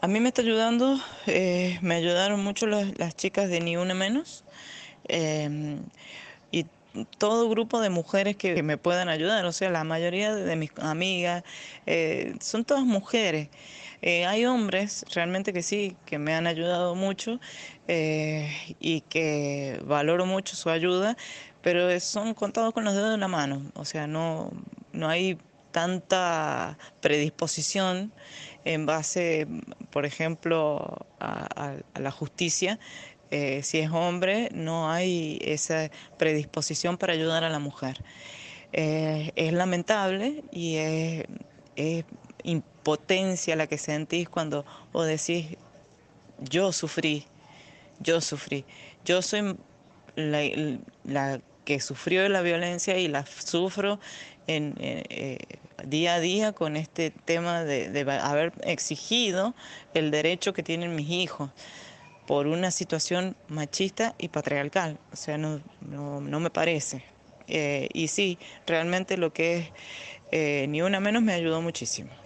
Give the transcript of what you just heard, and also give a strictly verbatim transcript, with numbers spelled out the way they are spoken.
A mí me está ayudando, eh, me ayudaron mucho las, las chicas de Ni Una Menos, eh, y todo grupo de mujeres que, que me puedan ayudar, o sea, la mayoría de, de mis amigas eh, son todas mujeres. Eh, hay hombres realmente que sí, que me han ayudado mucho, eh, y que valoro mucho su ayuda, pero son contados con los dedos de la mano, o sea, no, no hay tanta predisposición en base, por ejemplo, a, a- a la justicia. Eh, si es hombre, no hay esa predisposición para ayudar a la mujer. Eh, es lamentable y es, es impotencia la que sentís cuando vos decís, yo sufrí, yo sufrí. Yo soy la, la que sufrió la violencia y la sufro en, eh, eh, día a día con este tema de, de haber exigido el derecho que tienen mis hijos por una situación machista y patriarcal. O sea, no, no, no me parece. Eh, y sí, realmente lo que es eh, Ni Una Menos me ayudó muchísimo.